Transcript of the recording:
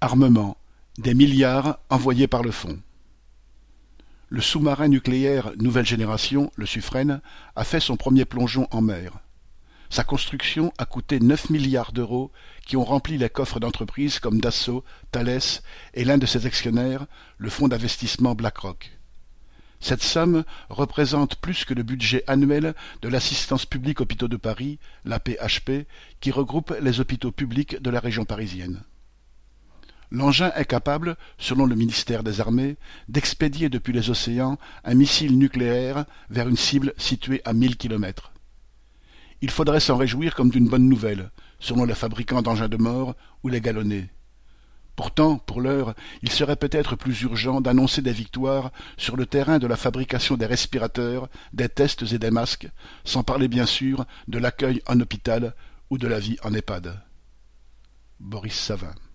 Armement, des milliards envoyés par le fond. Le sous-marin nucléaire nouvelle génération, le Suffren, a fait son premier plongeon en mer. Sa construction a coûté 9 milliards d'euros qui ont rempli les coffres d'entreprises comme Dassault, Thales et l'un de ses actionnaires, le fonds d'investissement BlackRock. Cette somme représente plus que le budget annuel de l'Assistance publique Hôpitaux de Paris, l'AP-HP, qui regroupe les hôpitaux publics de la région parisienne. L'engin est capable, selon le ministère des Armées, d'expédier depuis les océans un missile nucléaire vers une cible située à 1000 kilomètres. Il faudrait s'en réjouir comme d'une bonne nouvelle, selon les fabricants d'engins de mort ou les galonnés. Pourtant, pour l'heure, il serait peut-être plus urgent d'annoncer des victoires sur le terrain de la fabrication des respirateurs, des tests et des masques, sans parler bien sûr de l'accueil en hôpital ou de la vie en EHPAD. Boris Savin.